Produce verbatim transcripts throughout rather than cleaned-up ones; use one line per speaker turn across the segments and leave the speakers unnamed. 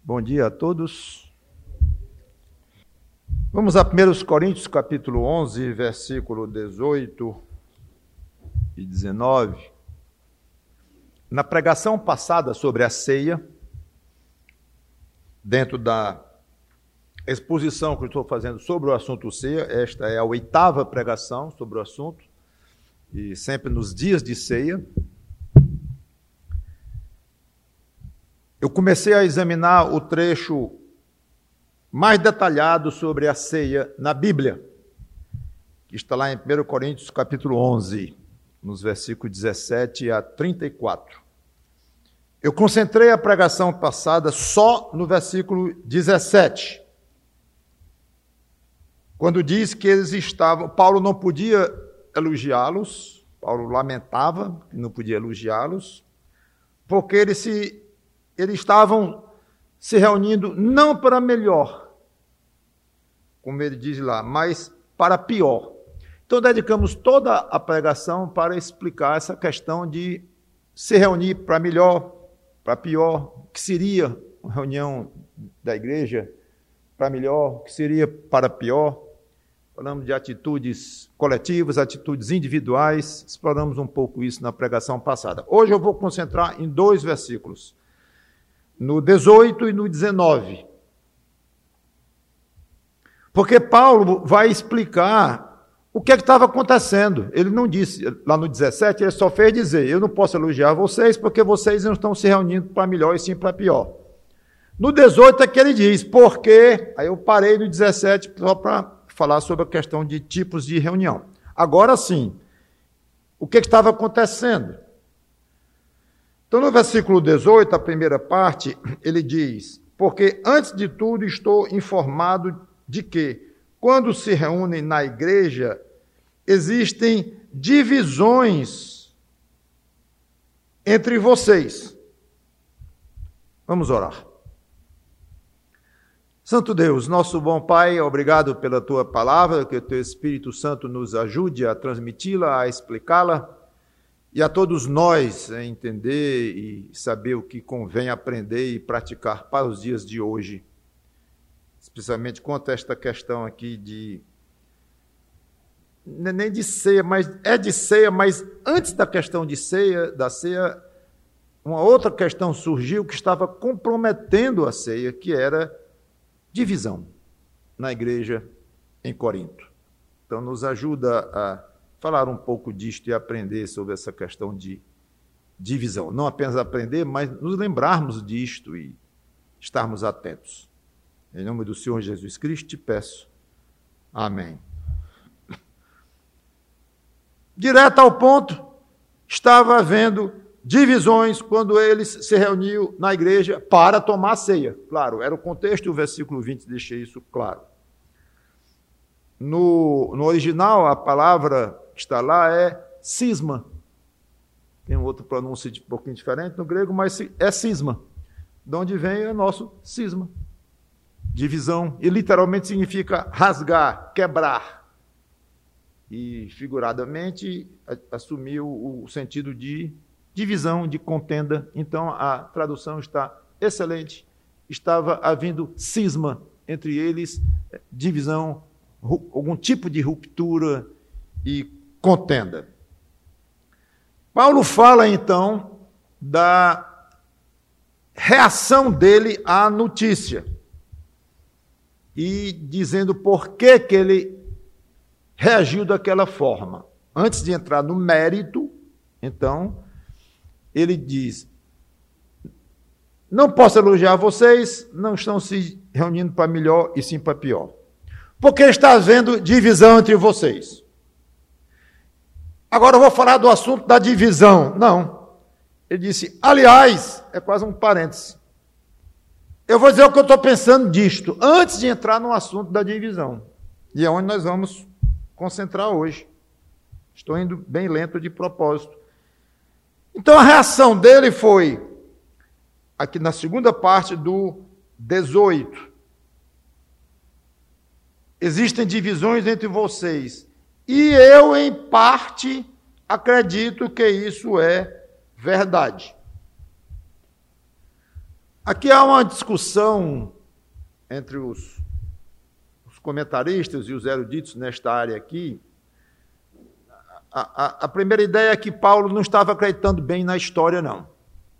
Bom dia a todos. Vamos a primeira Coríntios, capítulo onze, versículo dezoito e dezenove. Na pregação passada sobre a ceia, dentro da exposição que eu estou fazendo sobre o assunto ceia, esta é a oitava pregação sobre o assunto, e sempre nos dias de ceia, eu comecei a examinar o trecho mais detalhado sobre a ceia na Bíblia, que está lá em primeira Coríntios, capítulo onze, nos versículos dezessete a trinta e quatro. Eu concentrei a pregação passada só no versículo dezessete, quando diz que eles estavam, Paulo não podia elogiá-los, Paulo lamentava que não podia elogiá-los, porque eles se Eles estavam se reunindo não para melhor, como ele diz lá, mas para pior. Então, dedicamos toda a pregação para explicar essa questão de se reunir para melhor, para pior, o que seria uma reunião da igreja para melhor, o que seria para pior. Falamos de atitudes coletivas, atitudes individuais, exploramos um pouco isso na pregação passada. Hoje eu vou concentrar em dois versículos, no dezoito e no dezenove. Porque Paulo vai explicar o que é que estava acontecendo. Ele não disse, lá no dezessete, ele só fez dizer, eu não posso elogiar vocês porque vocês não estão se reunindo para melhor e sim para pior. No dezoito é que ele diz, porque, aí eu parei no dezessete só para falar sobre a questão de tipos de reunião. Agora sim, o que, é que estava acontecendo? Então, no versículo dezoito, a primeira parte, ele diz, porque antes de tudo estou informado de que, quando se reúnem na igreja, existem divisões entre vocês. Vamos orar. Santo Deus, nosso bom Pai, obrigado pela Tua palavra, que o Teu Espírito Santo nos ajude a transmiti-la, a explicá-la, e a todos nós a entender e saber o que convém aprender e praticar para os dias de hoje, especialmente quanto a esta questão aqui de, não é nem de ceia, mas é de ceia, mas antes da questão de ceia, da ceia, uma outra questão surgiu que estava comprometendo a ceia, que era divisão na igreja em Corinto. Então nos ajuda a falar um pouco disto e aprender sobre essa questão de divisão. Não apenas aprender, mas nos lembrarmos disto e estarmos atentos. Em nome do Senhor Jesus Cristo te peço. Amém. Direto ao ponto, estava havendo divisões quando eles se reuniam na igreja para tomar ceia. Claro, era o contexto e o versículo vinte deixa isso claro. No, no original, a palavra que está lá é cisma. Tem um outro pronúncio um pouquinho diferente no grego, mas é cisma. De onde vem é nosso cisma. Divisão. E literalmente significa rasgar, quebrar. E figuradamente assumiu o sentido de divisão, de contenda. Então a tradução está excelente. Estava havendo cisma entre eles, divisão, algum tipo de ruptura e contenda. Paulo fala, então, da reação dele à notícia e dizendo por que, que ele reagiu daquela forma. Antes de entrar no mérito, então, ele diz, não posso elogiar vocês, não estão se reunindo para melhor e sim para pior. Porque está havendo divisão entre vocês. Agora eu vou falar do assunto da divisão. Não. Ele disse, aliás, é quase um parêntese. Eu vou dizer o que eu estou pensando disto, antes de entrar no assunto da divisão. E é onde nós vamos concentrar hoje. Estou indo bem lento de propósito. Então a reação dele foi, aqui na segunda parte do dezoito, existem divisões entre vocês, e eu, em parte, acredito que isso é verdade. Aqui há uma discussão entre os, os comentaristas e os eruditos nesta área aqui. A, a, a primeira ideia é que Paulo não estava acreditando bem na história, não.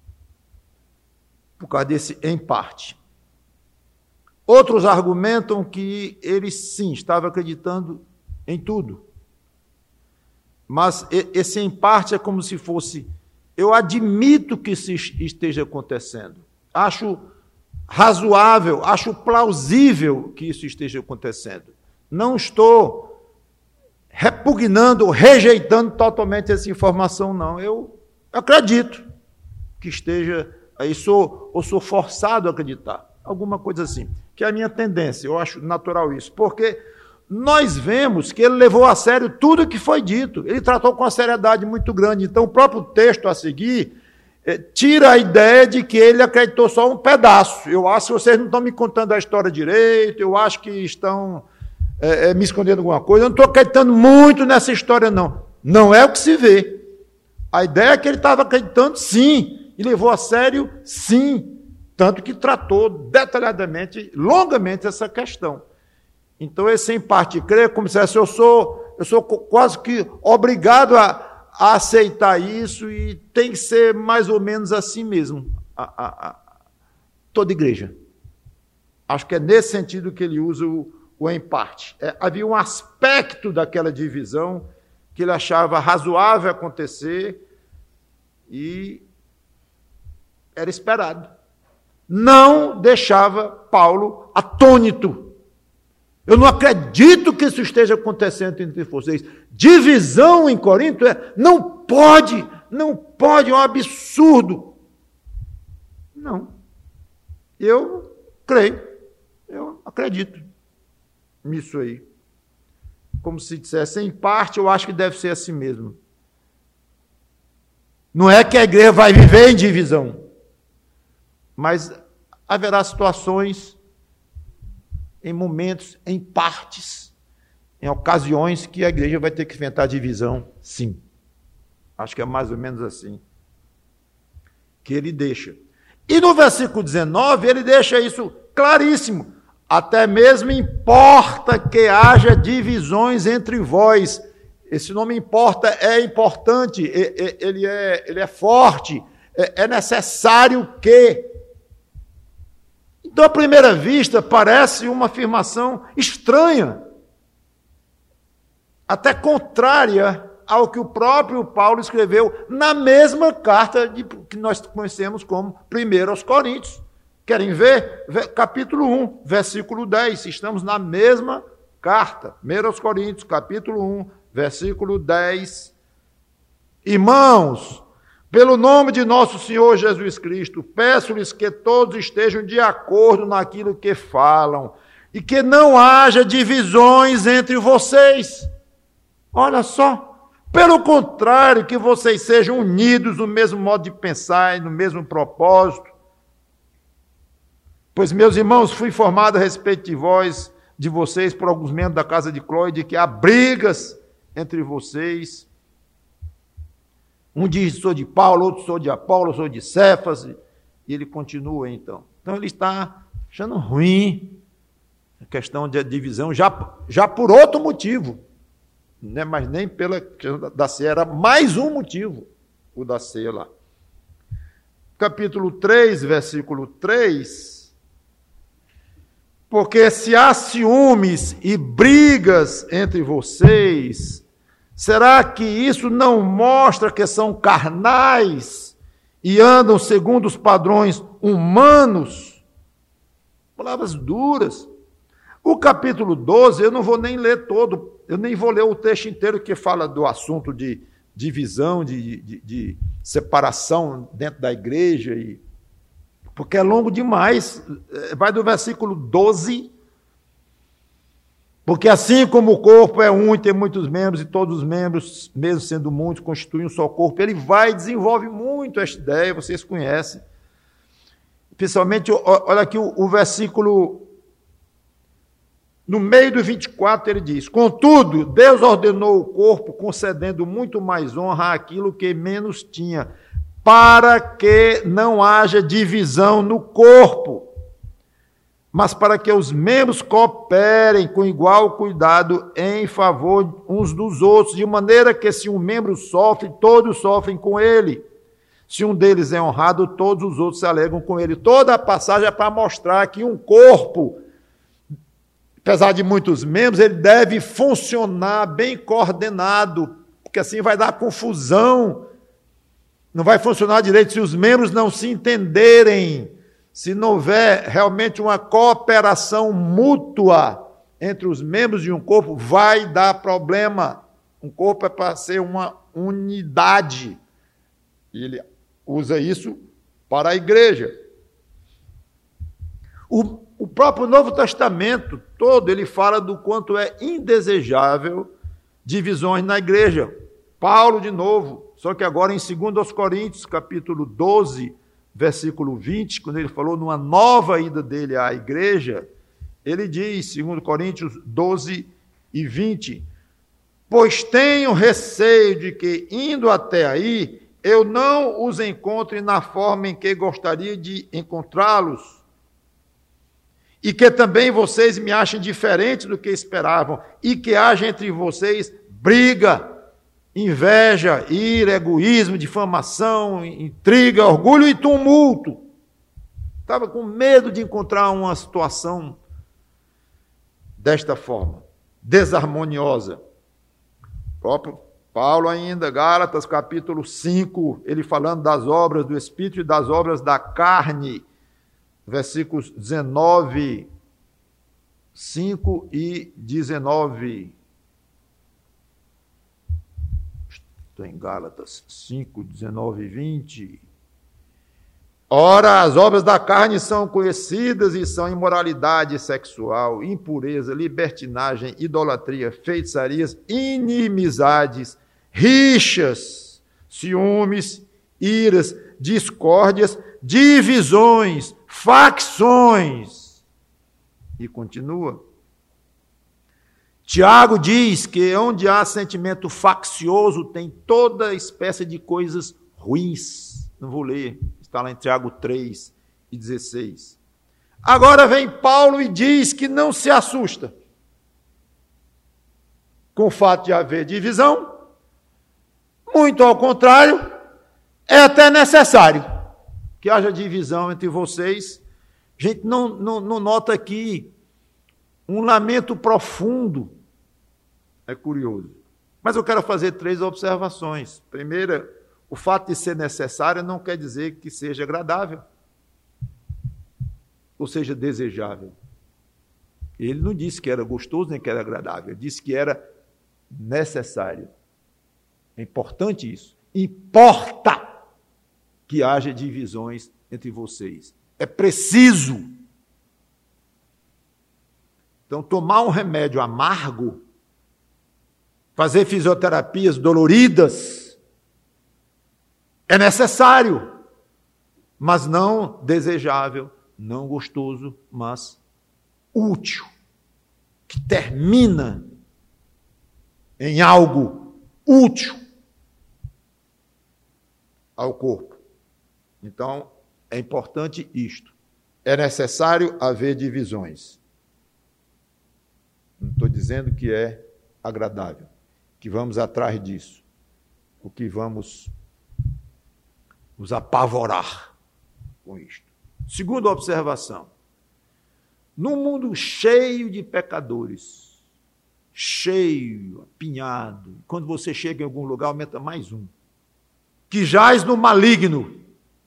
Por causa desse em parte. Outros argumentam que ele, sim, estava acreditando em tudo. Mas esse em parte é como se fosse, eu admito que isso esteja acontecendo. Acho razoável, acho plausível que isso esteja acontecendo. Não estou repugnando, rejeitando totalmente essa informação, não. Eu acredito que esteja, aí sou, ou sou forçado a acreditar. Alguma coisa assim, que é a minha tendência, eu acho natural isso, porque nós vemos que ele levou a sério tudo que foi dito, ele tratou com uma seriedade muito grande, então o próprio texto a seguir eh, tira a ideia de que ele acreditou só um pedaço. Eu acho que vocês não estão me contando a história direito, eu acho que estão eh, eh, me escondendo alguma coisa, eu não estou acreditando muito nessa história, não. Não é o que se vê. A ideia é que ele estava acreditando, sim, e levou a sério, sim, tanto que tratou detalhadamente, longamente essa questão. Então, esse em parte crer, como se eu sou, eu sou quase que obrigado a, a aceitar isso e tem que ser mais ou menos assim mesmo, a, a, a, toda igreja. Acho que é nesse sentido que ele usa o, o em parte. É, havia um aspecto daquela divisão que ele achava razoável acontecer e era esperado. Não deixava Paulo atônito. Eu não acredito que isso esteja acontecendo entre vocês. Divisão em Corinto é, não pode, não pode, é um absurdo. Não. Eu creio, eu acredito nisso aí. Como se dissesse, em parte, eu acho que deve ser assim mesmo. Não é que a igreja vai viver em divisão, mas haverá situações, em momentos, em partes, em ocasiões que a igreja vai ter que enfrentar divisão, sim. Acho que é mais ou menos assim que ele deixa. E no versículo dezenove, ele deixa isso claríssimo. Até mesmo importa que haja divisões entre vós. Esse nome importa, é importante, ele é, ele é forte, é necessário que... Então, à primeira vista, parece uma afirmação estranha, até contrária ao que o próprio Paulo escreveu na mesma carta de, que nós conhecemos como primeira aos Coríntios. Querem ver? Capítulo um, versículo dez. Estamos na mesma carta. primeira aos Coríntios, capítulo um, versículo dez. Irmãos, pelo nome de nosso Senhor Jesus Cristo, peço-lhes que todos estejam de acordo naquilo que falam e que não haja divisões entre vocês. Olha só, pelo contrário, que vocês sejam unidos no mesmo modo de pensar e no mesmo propósito. Pois, meus irmãos, fui informado a respeito de vós, de vocês, por alguns membros da casa de Cloé, de que há brigas entre vocês. Um diz, sou de Paulo, outro sou de Apolo, sou de Cefas, e ele continua então. Então ele está achando ruim a questão de divisão, já, já por outro motivo, né? Mas nem pela questão da ceia, era mais um motivo, o da ceia lá. Capítulo três, versículo três, porque se há ciúmes e brigas entre vocês, será que isso não mostra que são carnais e andam segundo os padrões humanos? Palavras duras. O capítulo doze, eu não vou nem ler todo, eu nem vou ler o texto inteiro que fala do assunto de divisão, de, de, de separação dentro da igreja, e, porque é longo demais. Vai do versículo doze... Porque assim como o corpo é um e tem muitos membros, e todos os membros, mesmo sendo muitos, constituem um só corpo, ele vai e desenvolve muito esta ideia, vocês conhecem. Principalmente, olha aqui o, o versículo, no meio do vinte e quatro, ele diz, contudo, Deus ordenou o corpo, concedendo muito mais honra àquilo que menos tinha, para que não haja divisão no corpo, mas para que os membros cooperem com igual cuidado em favor uns dos outros, de maneira que se um membro sofre, todos sofrem com ele. Se um deles é honrado, todos os outros se alegram com ele. Toda a passagem é para mostrar que um corpo, apesar de muitos membros, ele deve funcionar bem coordenado, porque assim vai dar confusão. Não vai funcionar direito se os membros não se entenderem, se não houver realmente uma cooperação mútua entre os membros de um corpo, vai dar problema. Um corpo é para ser uma unidade. E ele usa isso para a igreja. O, o próprio Novo Testamento todo, ele fala do quanto é indesejável divisões na igreja. Paulo, de novo, só que agora em dois Coríntios, capítulo doze, versículo vinte, quando ele falou numa nova ida dele à igreja, ele diz, dois Coríntios doze e vinte, pois tenho receio de que, indo até aí, eu não os encontre na forma em que gostaria de encontrá-los, e que também vocês me achem diferente do que esperavam, e que haja entre vocês briga, inveja, ira, egoísmo, difamação, intriga, orgulho e tumulto. Estava com medo de encontrar uma situação desta forma, desarmoniosa. O próprio Paulo ainda, Gálatas, capítulo cinco, ele falando das obras do Espírito e das obras da carne, versículos dezenove, cinco e dezenove. Estou em Gálatas cinco, dezenove e vinte. Ora, as obras da carne são conhecidas e são imoralidade sexual, impureza, libertinagem, idolatria, feitiçarias, inimizades, rixas, ciúmes, iras, discórdias, divisões, facções. E continua. Tiago diz que onde há sentimento faccioso tem toda espécie de coisas ruins. Não vou ler, está lá em Tiago três e dezesseis. Agora vem Paulo e diz que não se assusta com o fato de haver divisão. Muito ao contrário, é até necessário que haja divisão entre vocês. A gente não, não, não nota aqui um lamento profundo. É curioso. Mas eu quero fazer três observações. Primeira, o fato de ser necessário não quer dizer que seja agradável, ou seja, desejável. Ele não disse que era gostoso nem que era agradável, ele disse que era necessário. É importante isso. Importa que haja divisões entre vocês. É preciso. Então, tomar um remédio amargo, fazer fisioterapias doloridas, é necessário, mas não desejável, não gostoso, mas útil, que termina em algo útil ao corpo. Então, é importante isto. É necessário haver divisões. Não estou dizendo que é agradável, que vamos atrás disso, ou que vamos nos apavorar com isto. Segunda observação. Num mundo cheio de pecadores, cheio, apinhado, quando você chega em algum lugar, aumenta mais um, que jaz no maligno,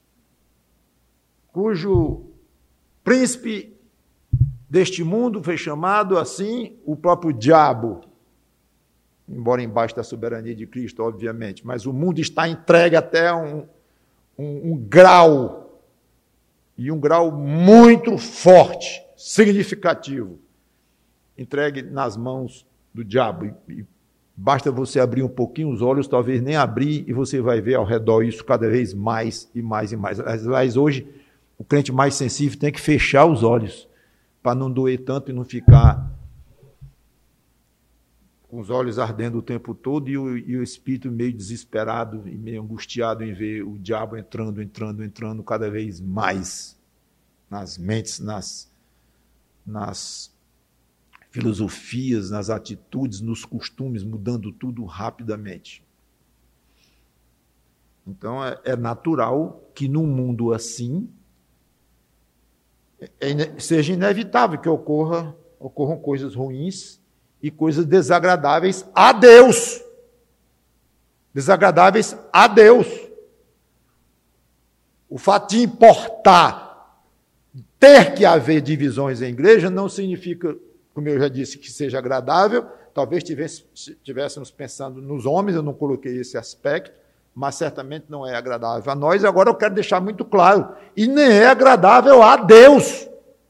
cujo príncipe deste mundo foi chamado assim o próprio diabo, embora embaixo da soberania de Cristo, obviamente, mas o mundo está entregue até um, um, um grau, e um grau muito forte, significativo, entregue nas mãos do diabo. E, e basta você abrir um pouquinho os olhos, talvez nem abrir, e você vai ver ao redor isso cada vez mais e mais e mais. Aliás, hoje, o crente mais sensível tem que fechar os olhos, para não doer tanto e não ficar com os olhos ardendo o tempo todo e o, e o espírito meio desesperado e meio angustiado em ver o diabo entrando, entrando, entrando cada vez mais nas mentes, nas, nas filosofias, nas atitudes, nos costumes, mudando tudo rapidamente. Então, é, é natural que num mundo assim é, seja inevitável que ocorra, ocorram coisas ruins e coisas desagradáveis a Deus. Desagradáveis a Deus. O fato de importar ter que haver divisões em igreja não significa, como eu já disse, que seja agradável. Talvez estivéssemos pensando nos homens, eu não coloquei esse aspecto, mas certamente não é agradável a nós. Agora eu quero deixar muito claro, e nem é agradável a Deus.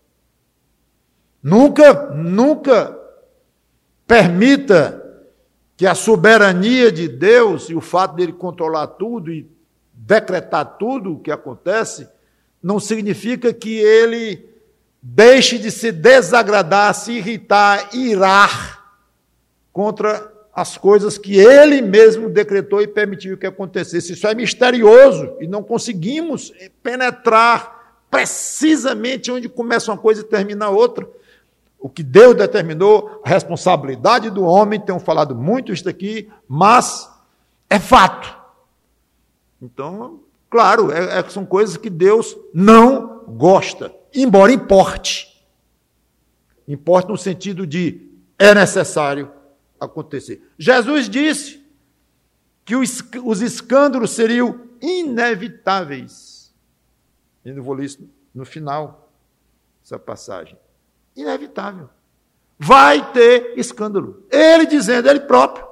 Nunca, nunca permita que a soberania de Deus e o fato dele controlar tudo e decretar tudo o que acontece, não significa que ele deixe de se desagradar, se irritar, irar contra as coisas que ele mesmo decretou e permitiu que acontecesse. Isso é misterioso e não conseguimos penetrar precisamente onde começa uma coisa e termina a outra. O que Deus determinou, a responsabilidade do homem, tenho falado muito isso aqui, mas é fato. Então, claro, é, é, são coisas que Deus não gosta, embora importe. Importe no sentido de é necessário acontecer. Jesus disse que os, os escândalos seriam inevitáveis. E não vou ler isso no final, essa passagem. Inevitável. Vai ter escândalo. Ele dizendo, ele próprio.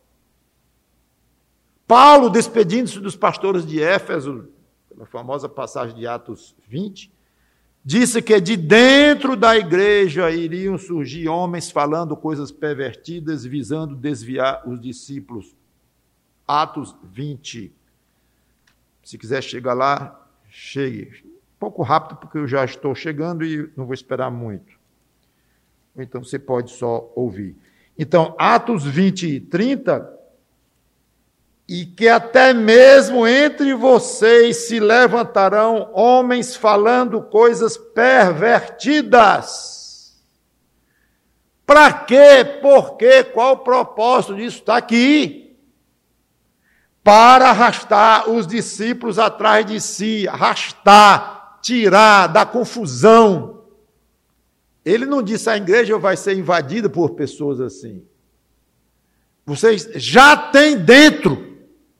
Paulo, despedindo-se dos pastores de Éfeso, pela famosa passagem de Atos vinte, disse que de dentro da igreja iriam surgir homens falando coisas pervertidas, visando desviar os discípulos. Atos vinte. Se quiser chegar lá, chegue. Um pouco rápido, porque eu já estou chegando e não vou esperar muito. Então você pode só ouvir. Então, Atos vinte e trinta, e que até mesmo entre vocês se levantarão homens falando coisas pervertidas. Para quê? Por quê? Qual o propósito disso? Está aqui. Para arrastar os discípulos atrás de si, arrastar, tirar da confusão. Ele não disse a igreja vai ser invadida por pessoas assim. Vocês já têm dentro.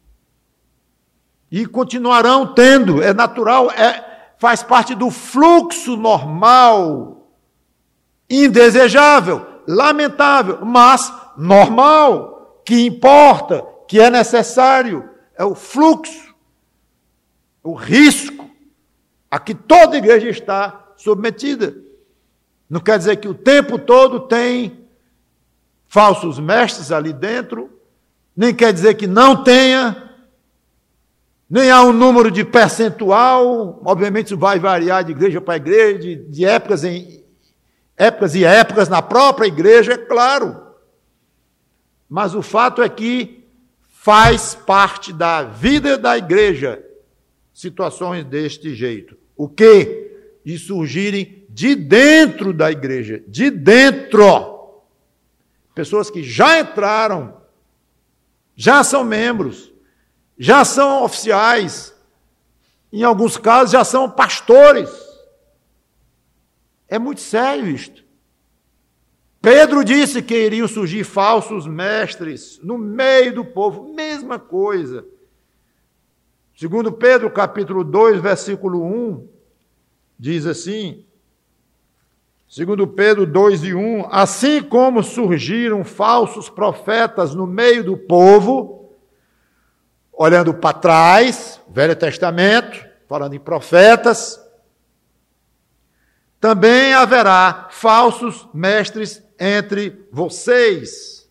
E continuarão tendo. É natural, é, faz parte do fluxo normal. Indesejável, lamentável, mas normal. Que importa, que é necessário. É o fluxo, o risco a que toda igreja está submetida. Não quer dizer que o tempo todo tem falsos mestres ali dentro, nem quer dizer que não tenha, nem há um número de percentual, obviamente isso vai variar de igreja para igreja, de, de épocas em épocas e épocas na própria igreja, é claro. Mas o fato é que faz parte da vida da igreja situações deste jeito. O quê? De surgirem de dentro da igreja, de dentro. Pessoas que já entraram, já são membros, já são oficiais, em alguns casos já são pastores. É muito sério isto. Pedro disse que iriam surgir falsos mestres no meio do povo, mesma coisa. Segundo Pedro, capítulo dois, versículo um, diz assim, segundo Pedro dois e um, assim como surgiram falsos profetas no meio do povo, olhando para trás, Velho Testamento, falando em profetas, também haverá falsos mestres entre vocês.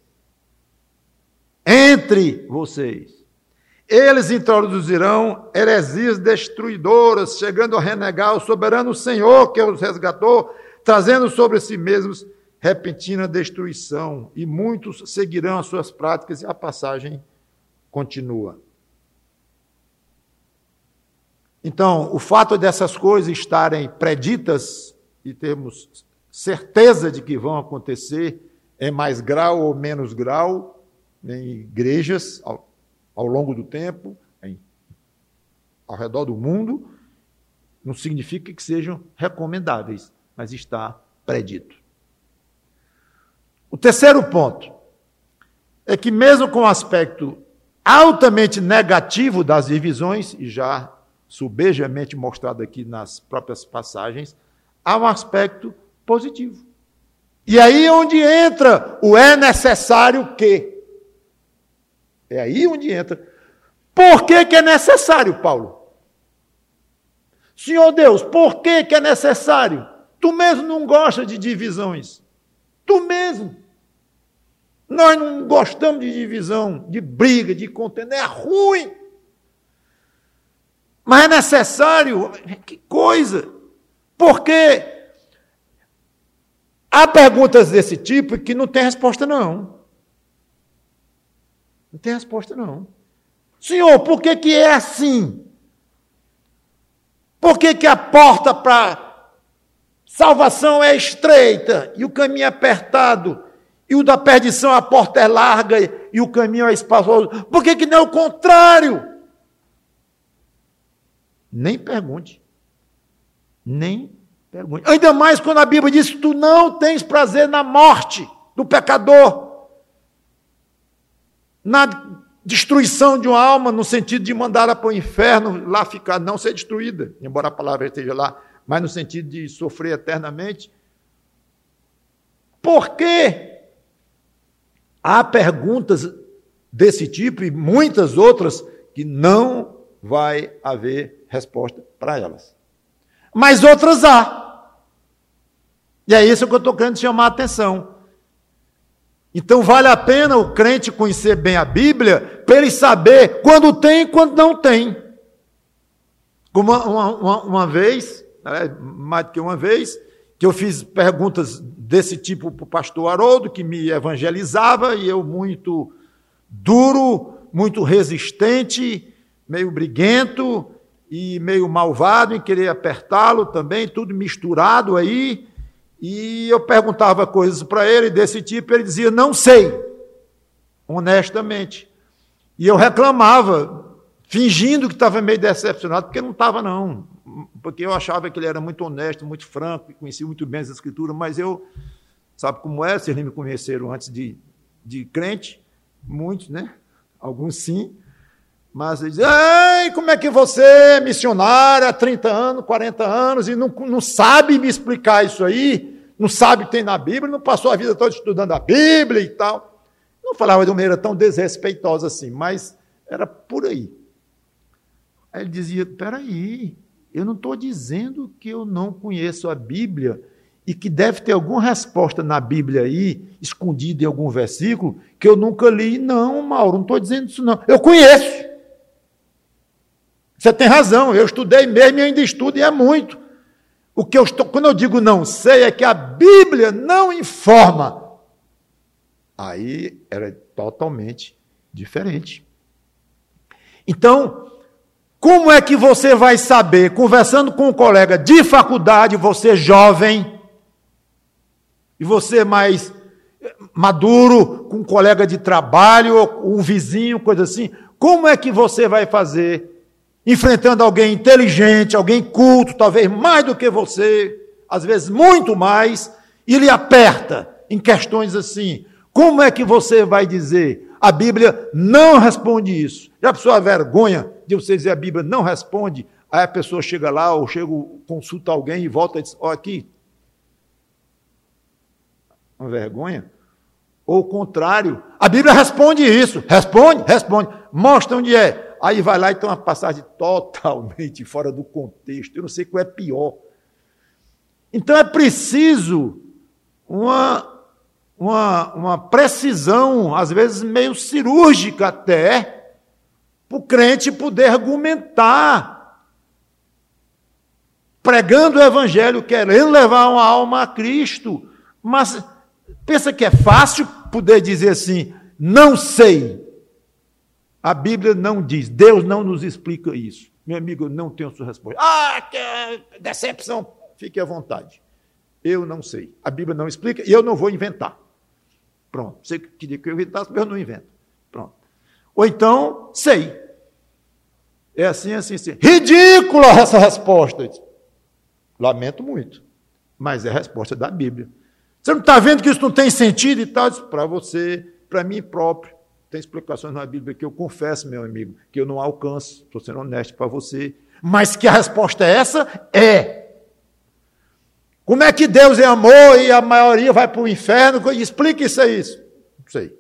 Entre vocês. Eles introduzirão heresias destruidoras, chegando a renegar o soberano Senhor que os resgatou, trazendo sobre si mesmos repentina destruição, e muitos seguirão as suas práticas, e a passagem continua. Então, o fato dessas coisas estarem preditas e termos certeza de que vão acontecer em mais grau ou menos grau, em igrejas ao, ao longo do tempo, em, ao redor do mundo, não significa que sejam recomendáveis, mas está predito. O terceiro ponto é que, mesmo com o aspecto altamente negativo das divisões, e já subejamente mostrado aqui nas próprias passagens, há um aspecto positivo. E aí é onde entra o é necessário que. É aí onde entra. Por que que é necessário, Paulo? Senhor Deus, por que que é necessário? Tu mesmo não gosta de divisões. Tu mesmo. Nós não gostamos de divisão, de briga, de contenda. É ruim. Mas é necessário. Que coisa. Porque há perguntas desse tipo que não tem resposta, não. Não tem resposta, não. Senhor, por que que é assim? Por que que a porta para salvação é estreita e o caminho é apertado? E o da perdição, a porta é larga e o caminho é espaçoso? Por que que não é o contrário? Nem pergunte. Nem pergunte. Ainda mais quando a Bíblia diz que tu não tens prazer na morte do pecador, na destruição de uma alma, no sentido de mandá-la para o inferno, lá ficar, não ser destruída, embora a palavra esteja lá, mas no sentido de sofrer eternamente. Por quê? Há perguntas desse tipo e muitas outras que não vai haver resposta para elas. Mas outras há. E é isso que eu estou querendo chamar a atenção. Então vale a pena o crente conhecer bem a Bíblia para ele saber quando tem e quando não tem. Como uma, uma, uma vez, mais do que uma vez, que eu fiz perguntas desse tipo para o pastor Haroldo, que me evangelizava, e eu muito duro, muito resistente, meio briguento e meio malvado em querer apertá-lo também, tudo misturado aí, e eu perguntava coisas para ele desse tipo, ele dizia, não sei, honestamente. E eu reclamava, fingindo que estava meio decepcionado, porque não estava não, porque eu achava que ele era muito honesto, muito franco, e conhecia muito bem as escrituras, mas eu, sabe como é, vocês nem me conheceram antes de, de crente, muitos, né? Alguns sim, mas ele dizia, ei, como é que você é missionário há trinta anos, quarenta anos, e não, não sabe me explicar isso aí, não sabe o que tem na Bíblia, não passou a vida toda estudando a Bíblia e tal. Não falava de uma maneira tão desrespeitosa assim, mas era por aí. Aí ele dizia, peraí, eu não estou dizendo que eu não conheço a Bíblia e que deve ter alguma resposta na Bíblia aí, escondida em algum versículo, que eu nunca li. Não, Mauro, não estou dizendo isso não. Eu conheço. Você tem razão, eu estudei mesmo e ainda estudo, e é muito. O que eu estou, quando eu digo não sei, é que a Bíblia não informa. Aí era totalmente diferente. Então, como é que você vai saber, conversando com um colega de faculdade, você jovem, e você mais maduro, com um colega de trabalho, ou um vizinho, coisa assim, como é que você vai fazer, enfrentando alguém inteligente, alguém culto, talvez mais do que você, às vezes muito mais, e lhe aperta em questões assim? Como é que você vai dizer? A Bíblia não responde isso. Já pensou a vergonha de você dizer a Bíblia não responde? Aí a pessoa chega lá, ou chega, consulta alguém e volta e diz, ó, aqui. Uma vergonha. Ou o contrário, a Bíblia responde isso. Responde, responde. Mostra onde é. Aí vai lá e tem uma passagem totalmente fora do contexto. Eu não sei qual é pior. Então é preciso uma... Uma, uma precisão, às vezes meio cirúrgica até, para o crente poder argumentar, pregando o Evangelho, querendo levar uma alma a Cristo, mas Pensa que é fácil poder dizer assim, não sei. A Bíblia não diz, Deus não nos explica isso. Meu amigo, eu não tenho sua resposta. Ah, que decepção. Fique à vontade. Eu não sei. A Bíblia não explica e eu não vou inventar. Pronto. Você queria que eu inventasse, mas eu não invento. Pronto. Ou então, sei. É assim, assim, assim. Ridícula essa resposta. Lamento muito. Mas é a resposta da Bíblia. Você não está vendo que isso não tem sentido e tal? Para você, para mim próprio. Tem explicações na Bíblia que eu confesso, meu amigo, que eu não alcanço. Estou sendo honesto para você. Mas que a resposta é essa? É. Como é que Deus é amor e a maioria vai para o inferno? Explica isso aí. Não sei.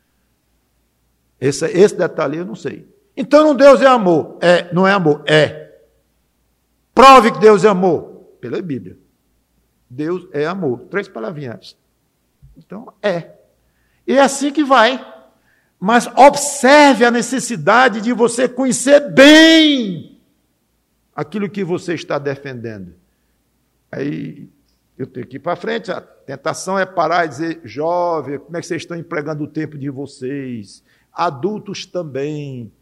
Esse, esse detalhe eu não sei. Então, Deus é amor. É, não é amor. É. Prove que Deus é amor. Pela Bíblia. Deus é amor. Três palavrinhas. Então, é. E é assim que vai. Mas observe a necessidade de você conhecer bem aquilo que você está defendendo. Aí eu tenho que ir para frente. A tentação é parar e dizer, jovem, como é que vocês estão empregando o tempo de vocês? Adultos também.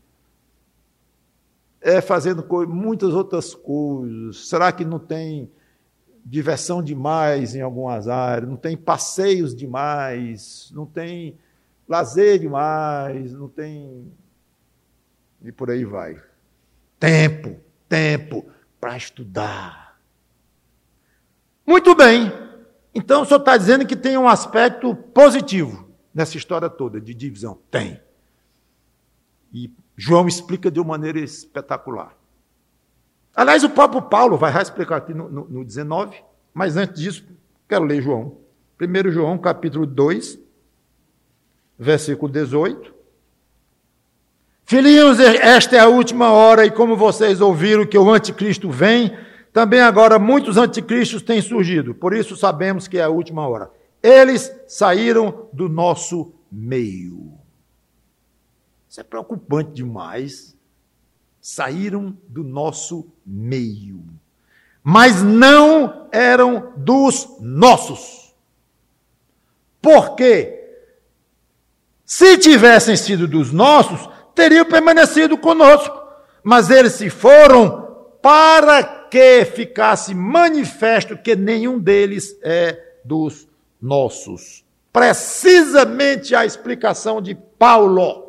É fazendo muitas outras coisas. Será que não tem diversão demais em algumas áreas? Não tem passeios demais? Não tem lazer demais? Não tem... E por aí vai. Tempo, tempo para estudar. Muito bem. Então, o senhor está dizendo que tem um aspecto positivo nessa história toda de divisão? Tem. E João explica de uma maneira espetacular. Aliás, o próprio Paulo vai explicar aqui no, no, no dezenove, mas antes disso, quero ler João. primeiro João, capítulo dois, versículo dezoito. Filhinhos, esta é a última hora, e como vocês ouviram que o anticristo vem, também agora muitos anticristos têm surgido, por isso sabemos que é a última hora. Eles saíram do nosso meio. Isso é preocupante demais. Saíram do nosso meio. Mas não eram dos nossos. Por quê? Se tivessem sido dos nossos, teriam permanecido conosco. Mas eles se foram para que ficasse manifesto que nenhum deles é dos nossos. Precisamente a explicação de Paulo.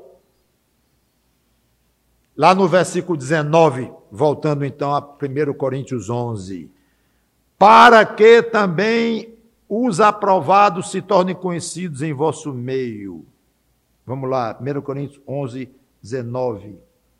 Lá no versículo dezenove, voltando então a primeiro Coríntios onze. Para que também os aprovados se tornem conhecidos em vosso meio. Vamos lá, primeiro Coríntios onze, dezenove.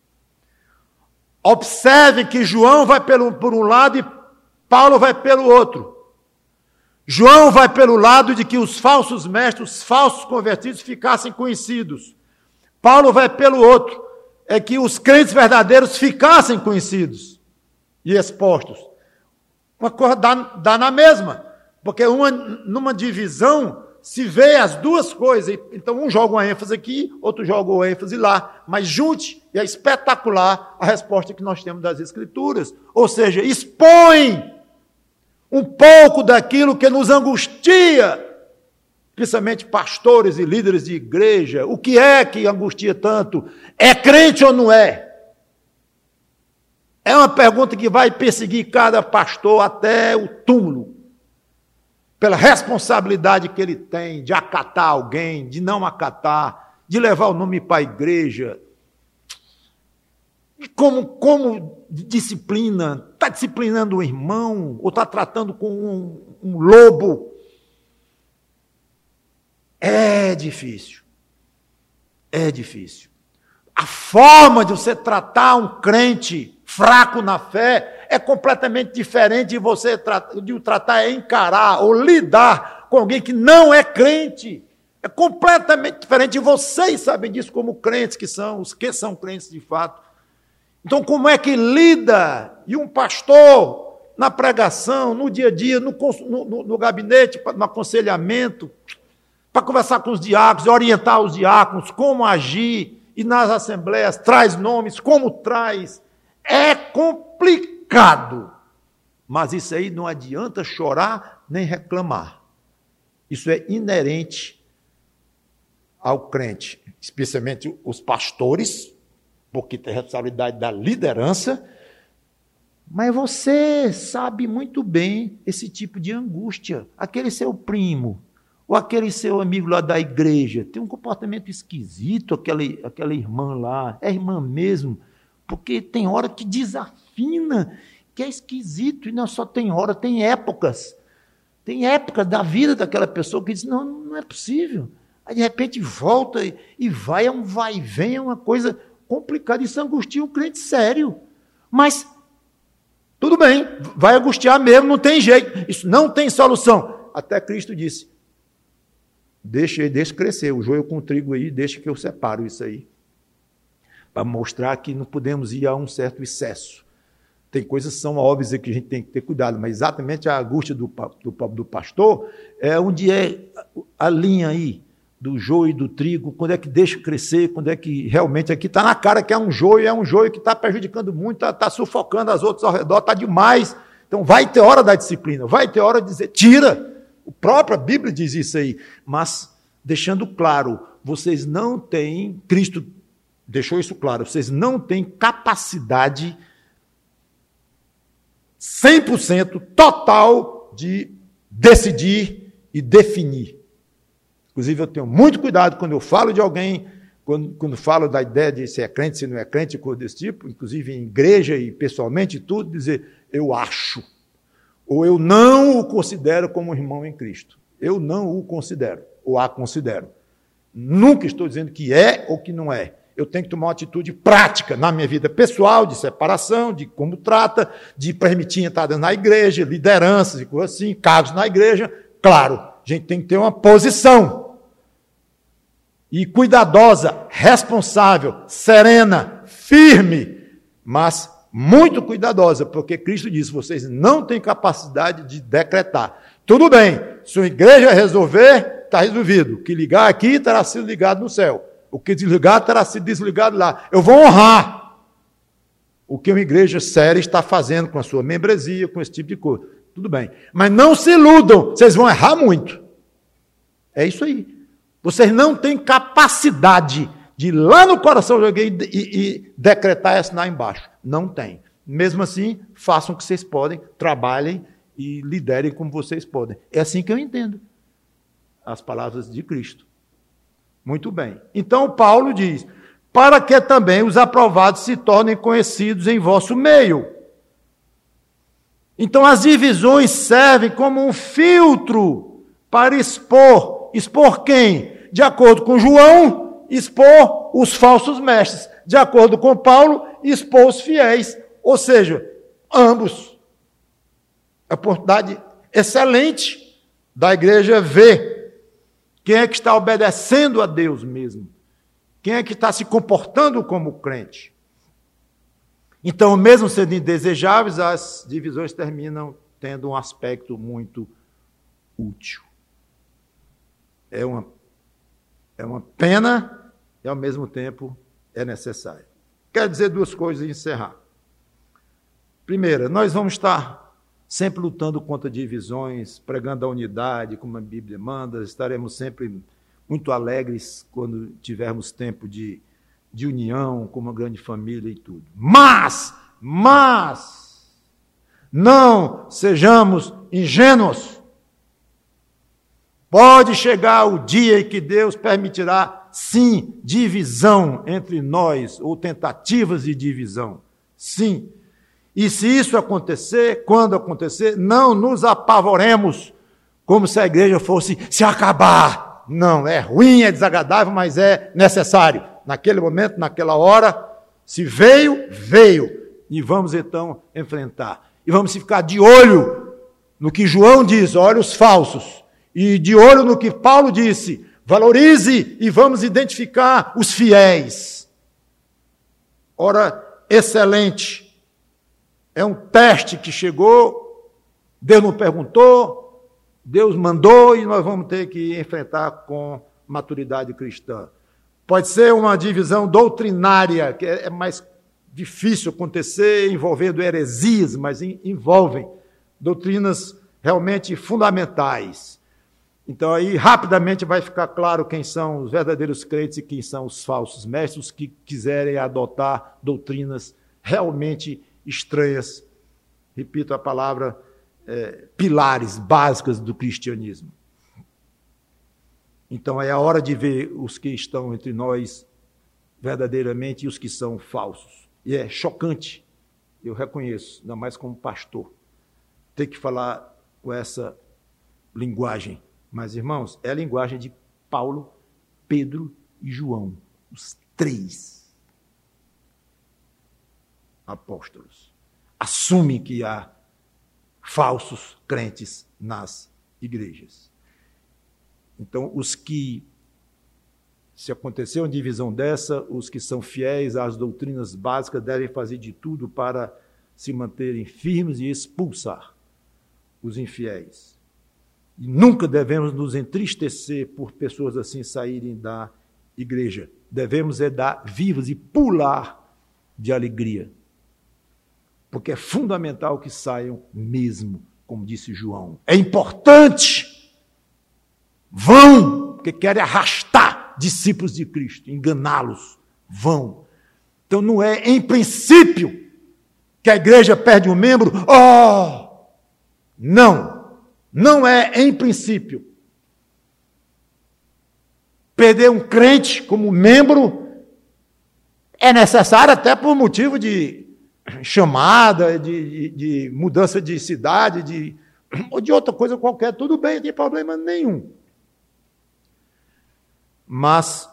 Observe que João vai pelo, por um lado e Paulo vai pelo outro. João vai pelo lado de que os falsos mestres, os falsos convertidos ficassem conhecidos. Paulo vai pelo outro. É que os crentes verdadeiros ficassem conhecidos e expostos. Uma coisa dá, dá na mesma, porque uma, numa divisão se vê as duas coisas. Então, um joga uma ênfase aqui, outro joga uma ênfase lá, mas junte, e é espetacular a resposta que nós temos das Escrituras. Ou seja, expõe um pouco daquilo que nos angustia, principalmente pastores e líderes de igreja. O que é que angustia tanto? É crente ou não é? É uma pergunta que vai perseguir cada pastor até o túmulo, pela responsabilidade que ele tem de acatar alguém, de não acatar, de levar o nome para a igreja. E como, como disciplina? Está disciplinando um irmão ou está tratando com um, um lobo? É difícil. É difícil. A forma de você tratar um crente fraco na fé é completamente diferente de você de o tratar, é encarar ou lidar com alguém que não é crente. É completamente diferente. E vocês sabem disso como crentes que são, os que são crentes de fato. Então, como é que lida? E um pastor, na pregação, no dia a dia, no, no, no gabinete, no aconselhamento, para conversar com os diáconos, orientar os diáconos, como agir, e nas assembleias traz nomes, como traz. É complicado. Mas isso aí não adianta chorar nem reclamar. Isso é inerente ao crente, especialmente os pastores, porque tem a responsabilidade da liderança. Mas você sabe muito bem esse tipo de angústia. Aquele seu primo, ou aquele seu amigo lá da igreja, tem um comportamento esquisito, aquela, aquela irmã lá, é irmã mesmo, porque tem hora que desafina, que é esquisito, e não só tem hora, tem épocas. Tem épocas da vida daquela pessoa que diz, não, não é possível. Aí, de repente, volta e, e vai, é um vai e vem, é uma coisa complicada. Isso angustia um crente sério. Mas, tudo bem, vai angustiar mesmo, não tem jeito. Isso não tem solução. Até Cristo disse, deixa, deixa crescer, o joio com o trigo aí, deixa que eu separo isso aí. Para mostrar que não podemos ir a um certo excesso. Tem coisas que são óbvias que a gente tem que ter cuidado, mas exatamente a angústia do, do, do pastor é onde é a linha aí do joio e do trigo, quando é que deixa crescer, quando é que realmente aqui está na cara que é um joio, é um joio que está prejudicando muito, está tá sufocando as outras ao redor, está demais. Então vai ter hora da disciplina, vai ter hora de dizer, tira. A própria Bíblia diz isso aí, mas deixando claro, vocês não têm, Cristo deixou isso claro, vocês não têm capacidade cem por cento total de decidir e definir. Inclusive, eu tenho muito cuidado quando eu falo de alguém, quando, quando falo da ideia de se é crente, se não é crente, coisa desse tipo, inclusive em igreja e pessoalmente, tudo, dizer, eu acho, ou eu não o considero como irmão em Cristo. Eu não o considero, ou a considero. Nunca estou dizendo que é ou que não é. Eu tenho que tomar uma atitude prática na minha vida pessoal, de separação, de como trata, de permitir entrada na igreja, lideranças e coisas assim, cargos na igreja. Claro, a gente tem que ter uma posição. E cuidadosa, responsável, serena, firme, mas muito cuidadosa, porque Cristo disse, vocês não têm capacidade de decretar. Tudo bem, se a igreja resolver, está resolvido. O que ligar aqui terá sido ligado no céu. O que desligar terá sido desligado lá. Eu vou honrar o que uma igreja séria está fazendo com a sua membresia, com esse tipo de coisa. Tudo bem. Mas não se iludam, vocês vão errar muito. É isso aí. Vocês não têm capacidade de ir lá no coração de alguém e, e, e decretar e assinar embaixo. Não tem. Mesmo assim, façam o que vocês podem, trabalhem e liderem como vocês podem. É assim que eu entendo as palavras de Cristo. Muito bem. Então, Paulo diz, para que também os aprovados se tornem conhecidos em vosso meio. Então, as divisões servem como um filtro para expor. Expor quem? De acordo com João, expor os falsos mestres. De acordo com Paulo, expor os fiéis. Ou seja, ambos. A oportunidade excelente da igreja ver quem é que está obedecendo a Deus mesmo? Quem é que está se comportando como crente? Então, mesmo sendo indesejáveis, as divisões terminam tendo um aspecto muito útil. É uma, é uma pena e, ao mesmo tempo, é necessário. Quero dizer duas coisas e encerrar. Primeira, nós vamos estar sempre lutando contra divisões, pregando a unidade, como a Bíblia manda, estaremos sempre muito alegres quando tivermos tempo de, de união, como uma grande família e tudo. Mas, mas, não sejamos ingênuos. Pode chegar o dia em que Deus permitirá, sim, divisão entre nós, ou tentativas de divisão. Sim. E se isso acontecer, quando acontecer, não nos apavoremos, como se a igreja fosse se acabar. Não, é ruim, é desagradável, mas é necessário. Naquele momento, naquela hora, se veio, veio. E vamos então enfrentar. E vamos ficar de olho no que João diz, olha os falsos. E de olho no que Paulo disse, valorize e vamos identificar os fiéis. Ora, excelente. É um teste que chegou, Deus não perguntou, Deus mandou e nós vamos ter que enfrentar com maturidade cristã. Pode ser uma divisão doutrinária, que é mais difícil acontecer, envolvendo heresias, mas envolvem doutrinas realmente fundamentais. Então, aí, rapidamente vai ficar claro quem são os verdadeiros crentes e quem são os falsos mestres, os que quiserem adotar doutrinas realmente estranhas. Repito a palavra, é, pilares básicas do cristianismo. Então, é a hora de ver os que estão entre nós verdadeiramente e os que são falsos. E é chocante, eu reconheço, ainda mais como pastor, ter que falar com essa linguagem. Mas, irmãos, é a linguagem de Paulo, Pedro e João, os três apóstolos. Assume que há falsos crentes nas igrejas. Então, os que, se acontecer uma divisão dessa, os que são fiéis às doutrinas básicas devem fazer de tudo para se manterem firmes e expulsar os infiéis. E nunca devemos nos entristecer por pessoas assim saírem da igreja. Devemos é dar vivas e pular de alegria. Porque é fundamental que saiam mesmo, como disse João. É importante. Vão, porque querem arrastar discípulos de Cristo, enganá-los. Vão. Então não é em princípio que a igreja perde um membro. Oh! Não. Não é em princípio. Perder um crente como membro é necessário até por motivo de chamada, de, de, de mudança de cidade, de, ou de outra coisa qualquer. Tudo bem, não tem problema nenhum. Mas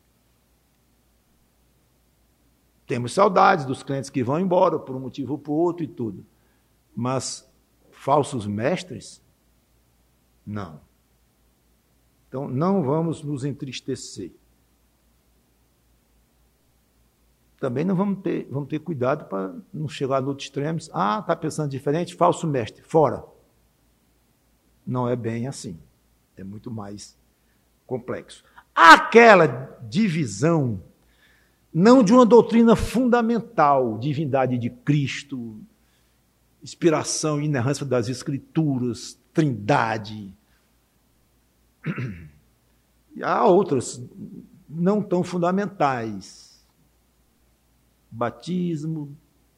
temos saudades dos crentes que vão embora por um motivo ou por outro e tudo. Mas falsos mestres, não. Então, não vamos nos entristecer. Também não vamos ter, vamos ter cuidado para não chegar no outro extremo. Ah, está pensando diferente? Falso mestre, fora. Não é bem assim. É muito mais complexo. Aquela divisão, não de uma doutrina fundamental, divindade de Cristo, inspiração e inerrância das Escrituras, trindade. E há outras não tão fundamentais. Batismo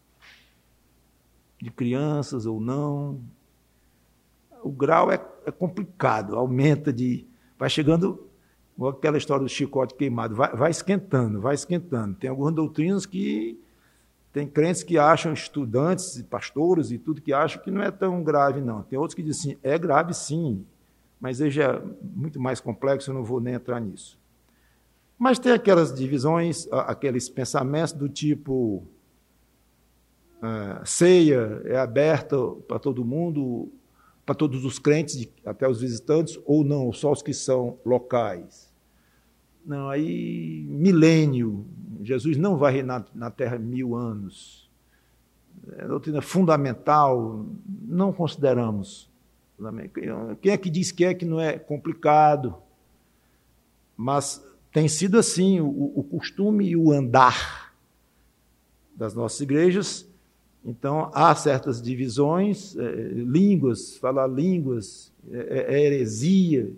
de crianças ou não. O grau é, é complicado, aumenta de... Vai chegando... Aquela história do chicote queimado, vai, vai esquentando, vai esquentando. Tem algumas doutrinas que... Tem crentes que acham, estudantes e pastores e tudo, que acham que não é tão grave, não. Tem outros que dizem assim, é grave sim, mas ele já é muito mais complexo, eu não vou nem entrar nisso. Mas tem aquelas divisões, aqueles pensamentos do tipo, uh, ceia é aberta para todo mundo, para todos os crentes, até os visitantes, ou não, só os que são locais. Não, aí, milênio, Jesus não vai reinar na terra mil anos. É doutrina fundamental, não consideramos. Quem é que diz que é que não é complicado? Mas tem sido assim o, o costume e o andar das nossas igrejas. Então, há certas divisões, é, línguas, falar línguas, é, é heresia.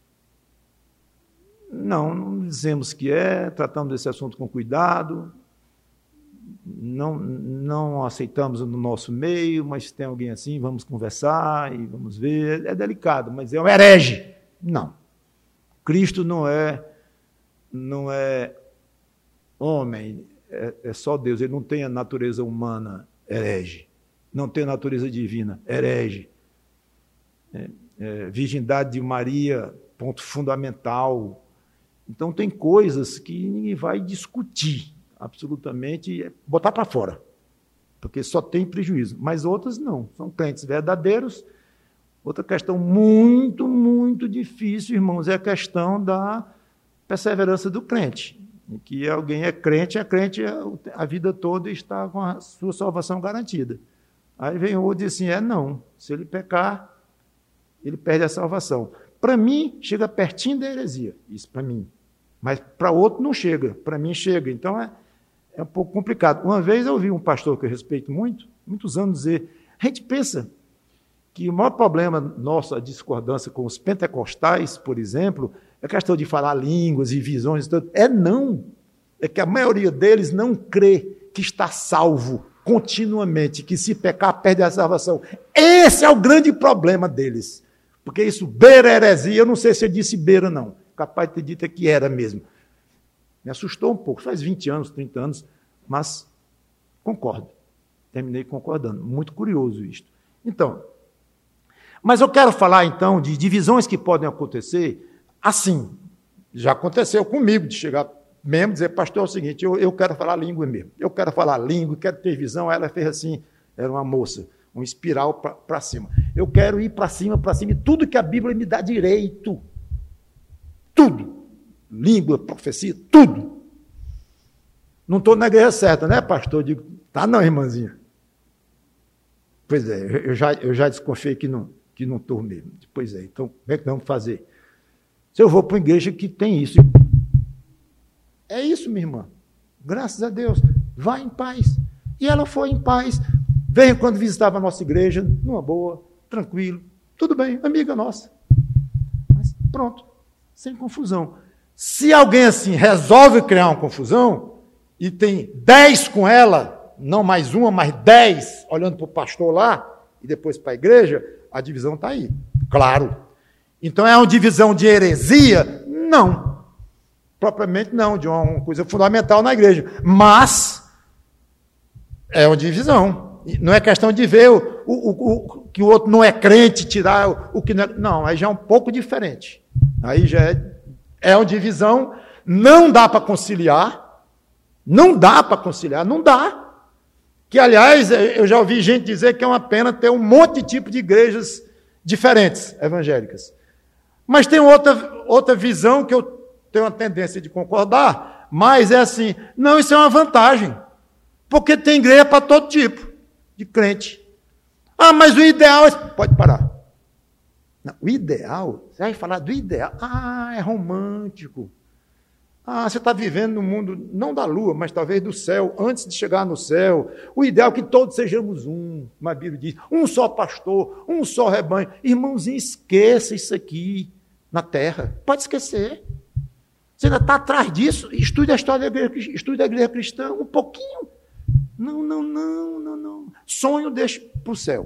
Não, não dizemos que é, tratamos desse assunto com cuidado, não, não aceitamos no nosso meio, mas se tem alguém assim, vamos conversar e vamos ver. É delicado, mas é um herege. Não. Cristo não é, não é homem, é, é só Deus. Ele não tem a natureza humana, herege. Não tem a natureza divina, herege. É, é, virgindade de Maria, ponto fundamental. Então, tem coisas que ninguém vai discutir, absolutamente, botar para fora, porque só tem prejuízo. Mas outras não, são crentes verdadeiros. Outra questão muito, muito difícil, irmãos, é a questão da perseverança do crente. Em que alguém é crente, é crente a vida toda e está com a sua salvação garantida. Aí vem outro e diz assim, é não, se ele pecar, ele perde a salvação. Para mim, chega pertinho da heresia, isso para mim. Mas para outro não chega, para mim chega. Então é, é um pouco complicado. Uma vez eu ouvi um pastor que eu respeito muito, muitos anos, dizer, a gente pensa que o maior problema nosso, a discordância com os pentecostais, por exemplo, é a questão de falar línguas e visões. É não. É que a maioria deles não crê que está salvo continuamente, que se pecar perde a salvação. Esse é o grande problema deles. Porque isso beira heresia, eu não sei se eu disse beira, não. Capaz de ter dito que era mesmo. Me assustou um pouco, faz vinte anos, trinta anos, mas concordo. Terminei concordando. Muito curioso isto. Então, mas eu quero falar, então, de divisões que podem acontecer assim. Já aconteceu comigo, de chegar mesmo e dizer, pastor, é o seguinte, eu, eu quero falar língua mesmo. Eu quero falar língua, quero ter visão. Ela fez assim, era uma moça, um espiral para cima. Eu quero ir para cima, para cima, e tudo que a Bíblia me dá direito. Tudo. Língua, profecia, tudo. Não estou na igreja certa, né, pastor? Eu digo, tá não, irmãzinha. Pois é, eu já, eu já desconfiei que não que não estou mesmo. Pois é, então como é que vamos fazer? Se eu vou para uma igreja que tem isso. É isso, minha irmã. Graças a Deus. Vá em paz. E ela foi em paz. Veio quando visitava a nossa igreja, numa boa, tranquilo. Tudo bem, amiga nossa. Mas pronto, sem confusão. Se alguém assim resolve criar uma confusão, e tem dez com ela, não mais uma, mas dez, olhando para o pastor lá, e depois para a igreja, a divisão está aí, claro. Então é uma divisão de heresia? Não. Propriamente não, de uma coisa fundamental na igreja. Mas é uma divisão. Não é questão de ver o, o, o, que o outro não é crente, tirar o, o que não é... Não, aí já é um pouco diferente. Aí já é, é uma divisão, não dá para conciliar, não dá para conciliar, não dá. Que, aliás, eu já ouvi gente dizer que é uma pena ter um monte de tipo de igrejas diferentes, evangélicas. Mas tem outra, outra visão que eu tenho uma tendência de concordar, mas é assim, não, isso é uma vantagem, porque tem igreja para todo tipo de crente. Ah, mas o ideal é... Pode parar. Não, o ideal, você vai falar do ideal, ah, é romântico. Ah, você está vivendo no mundo, não da lua, mas talvez do céu, antes de chegar no céu. O ideal é que todos sejamos um, como a Bíblia diz, um só pastor, um só rebanho. Irmãozinho, esqueça isso aqui na terra. Pode esquecer. Você ainda está atrás disso, estude a história da igreja, estude a igreja cristã um pouquinho. Não, não, não, não, não. Sonho deixa para o céu.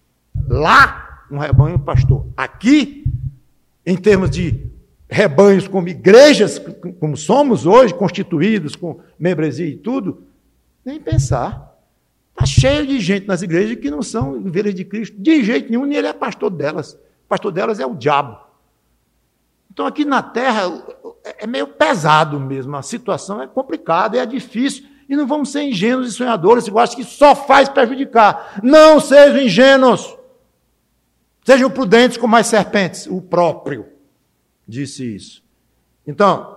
Lá, um rebanho pastor. Aqui, em termos de rebanhos como igrejas, como somos hoje, constituídos com membresia e tudo, nem pensar. Está cheio de gente nas igrejas que não são ovelhas de Cristo, de jeito nenhum, nem ele é pastor delas. O pastor delas é o diabo. Então, aqui na terra, é meio pesado mesmo, a situação é complicada, é difícil, e não vamos ser ingênuos e sonhadores, eu acho que só faz prejudicar. Não sejam ingênuos, sejam prudentes como as serpentes, o próprio disse isso. Então,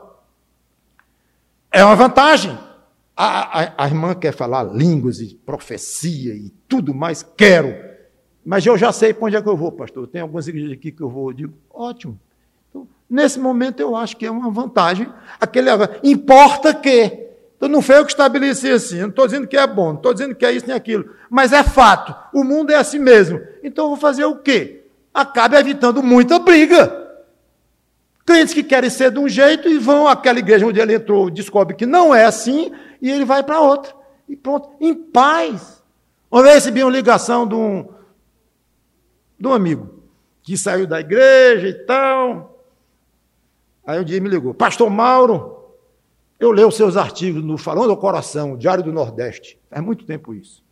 é uma vantagem. A, a, a irmã quer falar línguas e profecia e tudo mais, quero. Mas eu já sei para onde é que eu vou, pastor. Tem algumas igrejas aqui que eu vou, eu digo, ótimo. Então, nesse momento eu acho que é uma vantagem. Aquele, importa que. Então não foi eu que estabeleci assim. Eu não estou dizendo que é bom, não estou dizendo que é isso nem aquilo. Mas é fato. O mundo é assim mesmo. Então eu vou fazer o quê? Acaba evitando muita briga. Crentes que querem ser de um jeito e vão àquela igreja onde ele entrou, descobre que não é assim, e ele vai para outra. E pronto, em paz. Uma vez recebi uma ligação de um, de um amigo que saiu da igreja e tal. Aí um dia me ligou, pastor Mauro, eu leio os seus artigos no Falando ao Coração, Diário do Nordeste. Faz muito tempo isso.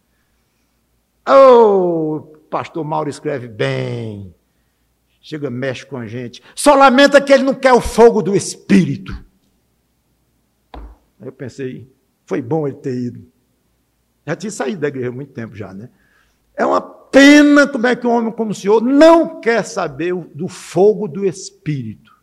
Ô, oh, pastor Mauro escreve bem. Chega, mexe com a gente. Só lamenta que ele não quer o fogo do Espírito. Aí eu pensei, foi bom ele ter ido. Já tinha saído da igreja há muito tempo já, né? É uma pena como é que um homem como o senhor não quer saber do fogo do Espírito.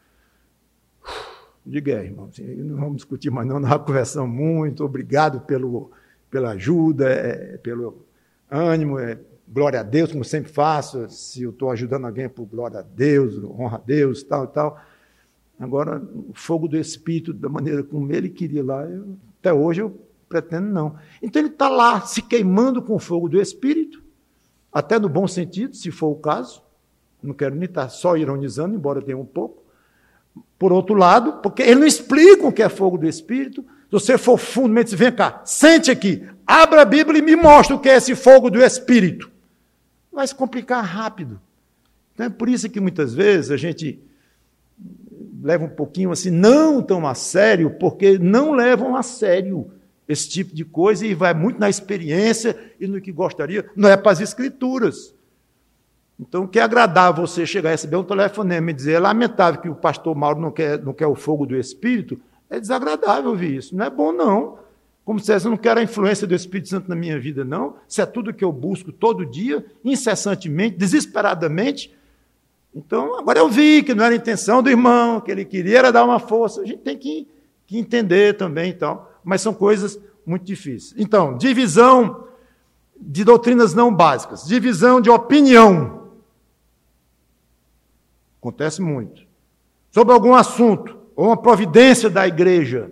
Diga aí, irmão, não vamos discutir mais não, nós já conversamos muito, obrigado pelo, pela ajuda, é, pelo ânimo, é, glória a Deus, como sempre faço, se eu estou ajudando alguém, por glória a Deus, honra a Deus, tal e tal. Agora, o fogo do Espírito, da maneira como ele queria lá, eu, até hoje eu pretendo não. Então ele está lá, se queimando com o fogo do Espírito, até no bom sentido, se for o caso. Não quero nem estar só ironizando, embora tenha um pouco. Por outro lado, porque eles não explicam o que é fogo do Espírito. Se você for fundamentalmente, vem cá, sente aqui, abra a Bíblia e me mostra o que é esse fogo do Espírito. Vai se complicar rápido. Então é por isso que muitas vezes a gente leva um pouquinho assim, não tão a sério, porque não levam a sério esse tipo de coisa e vai muito na experiência e no que gostaria, não é para as Escrituras. Então, o que é agradável você chegar a receber um telefonema e dizer, é lamentável que o pastor Mauro não quer, não quer o fogo do Espírito, é desagradável ouvir isso, não é bom não. Como se eu não quero a influência do Espírito Santo na minha vida, não. Isso é tudo que eu busco todo dia, incessantemente, desesperadamente. Então, agora eu vi que não era a intenção do irmão, que ele queria era dar uma força. A gente tem que, que entender também, então. Mas são coisas muito difíceis. Então, divisão de doutrinas não básicas, divisão de opinião. Acontece muito. Sobre algum assunto, ou uma providência da igreja.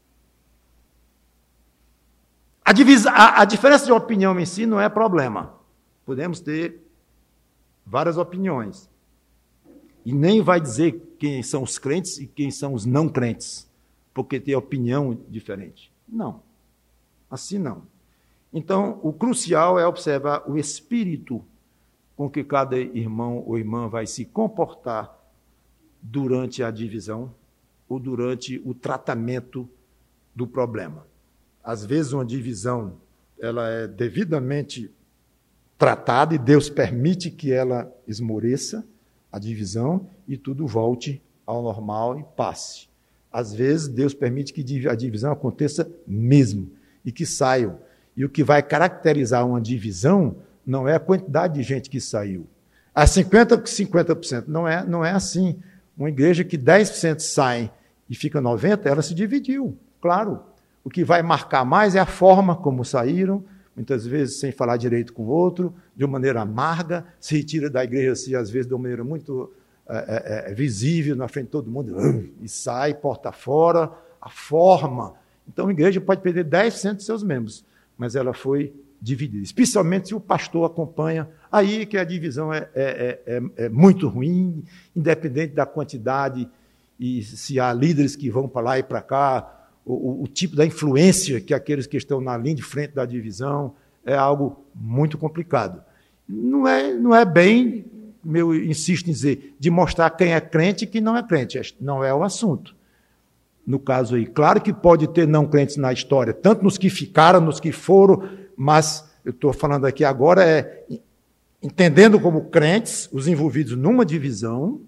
A, divisa, a, a diferença de opinião em si não é problema. Podemos ter várias opiniões. E nem vai dizer quem são os crentes e quem são os não crentes, porque tem opinião diferente. Não. Assim não. Então, o crucial é observar o espírito com que cada irmão ou irmã vai se comportar durante a divisão ou durante o tratamento do problema. Às vezes, uma divisão ela é devidamente tratada e Deus permite que ela esmoreça a divisão e tudo volte ao normal e passe. Às vezes, Deus permite que a divisão aconteça mesmo e que saiam. E o que vai caracterizar uma divisão não é a quantidade de gente que saiu. A cinquenta por cento, cinquenta por cento. Não é, não é assim. Uma igreja que dez por cento sai e fica noventa por cento, ela se dividiu, claro. O que vai marcar mais é a forma como saíram, muitas vezes sem falar direito com o outro, de uma maneira amarga, se retira da igreja, assim, às vezes de uma maneira muito é, é, visível, na frente de todo mundo, e sai, porta fora, a forma. Então a igreja pode perder dez por cento de seus membros, mas ela foi dividida, especialmente se o pastor acompanha, aí que a divisão é, é, é, é muito ruim, independente da quantidade, e se há líderes que vão para lá e para cá, o, o tipo da influência que aqueles que estão na linha de frente da divisão é algo muito complicado. Não é, não é bem, eu insisto em dizer, de mostrar quem é crente e quem não é crente, não é o assunto. No caso aí, claro que pode ter não crentes na história, tanto nos que ficaram, nos que foram, mas eu estou falando aqui agora é entendendo como crentes, os envolvidos numa divisão,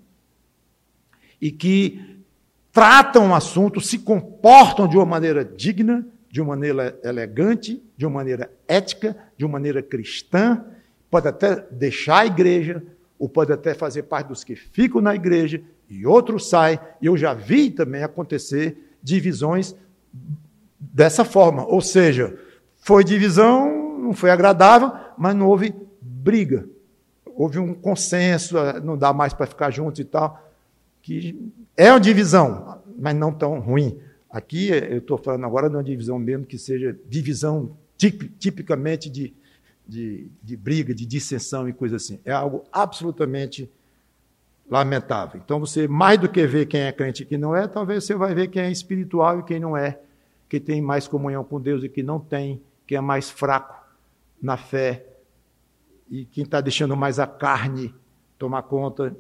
e que tratam o assunto, se comportam de uma maneira digna, de uma maneira elegante, de uma maneira ética, de uma maneira cristã, pode até deixar a igreja, ou pode até fazer parte dos que ficam na igreja, e outros saem, e eu já vi também acontecer divisões dessa forma, ou seja, foi divisão, não foi agradável, mas não houve briga, houve um consenso, não dá mais para ficar juntos e tal, que é uma divisão, mas não tão ruim. Aqui eu estou falando agora de uma divisão mesmo que seja divisão tip, tipicamente de, de, de briga, de dissensão e coisa assim. É algo absolutamente lamentável. Então, você, mais do que ver quem é crente e quem não é, talvez você vai ver quem é espiritual e quem não é, quem tem mais comunhão com Deus e quem não tem, quem é mais fraco na fé e quem está deixando mais a carne tomar conta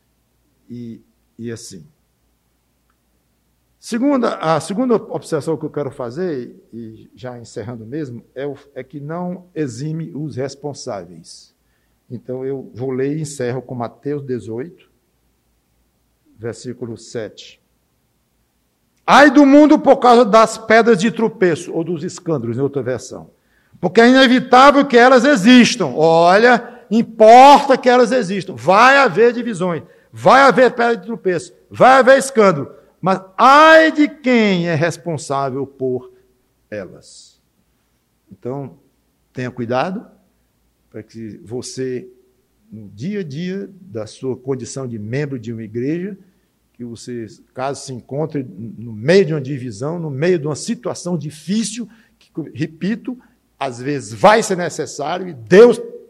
e, e assim. Segunda, a segunda observação que eu quero fazer, e já encerrando mesmo, é, o, é que não exime os responsáveis. Então, eu vou ler e encerro com Mateus dezoito, versículo sete. Ai do mundo por causa das pedras de tropeço, ou dos escândalos, em outra versão. Porque é inevitável que elas existam. Olha, importa que elas existam. Vai haver divisões, vai haver pedra de tropeço, vai haver escândalo. Mas ai de quem é responsável por elas. Então, tenha cuidado para que você, no dia a dia da sua condição de membro de uma igreja, que você, caso se encontre no meio de uma divisão, no meio de uma situação difícil, que, repito, às vezes vai ser necessário, e Deus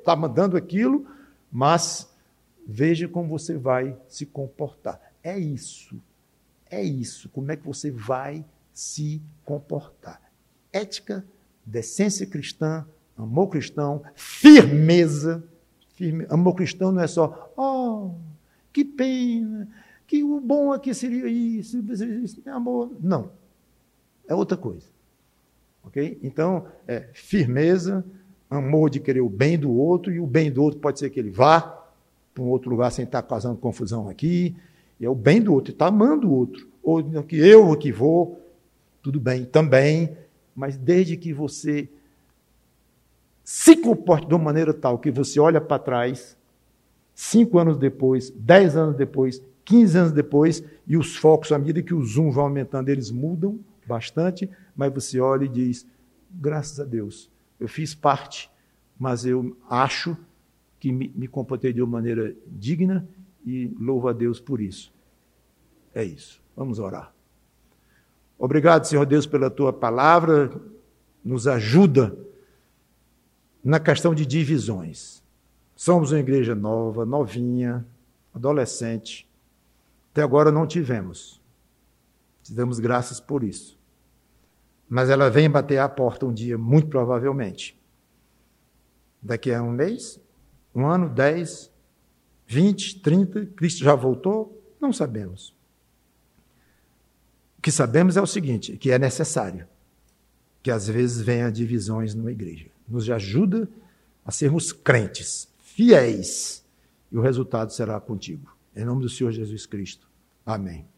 está mandando aquilo, mas veja como você vai se comportar. É isso. É isso. Como é que você vai se comportar? Ética, decência cristã, amor cristão, firmeza. Firme. Amor cristão não é só, oh, que pena, que o bom aqui seria isso, isso amor. Não. É outra coisa. Ok? Então, é firmeza, amor de querer o bem do outro, e o bem do outro pode ser que ele vá para um outro lugar sem estar causando confusão aqui, e é o bem do outro, está amando o outro. Ou que eu que vou, tudo bem também, mas desde que você se comporte de uma maneira tal que você olha para trás, cinco anos depois, dez anos depois, quinze anos depois, e os focos, à medida que o zoom vai aumentando, eles mudam bastante, mas você olha e diz, graças a Deus, eu fiz parte, mas eu acho que me, me comportei de uma maneira digna e louvo a Deus por isso. É isso. Vamos orar. Obrigado, Senhor Deus, pela Tua palavra. Nos ajuda na questão de divisões. Somos uma igreja nova, novinha, adolescente. Até agora não tivemos. Te damos graças por isso. Mas ela vem bater à porta um dia, muito provavelmente. Daqui a um mês, um ano, dez, vinte, trinta, Cristo já voltou? Não sabemos. O que sabemos é o seguinte, que é necessário que às vezes venha divisões numa igreja. Nos ajuda a sermos crentes, fiéis, e o resultado será contigo. Em nome do Senhor Jesus Cristo. Amém.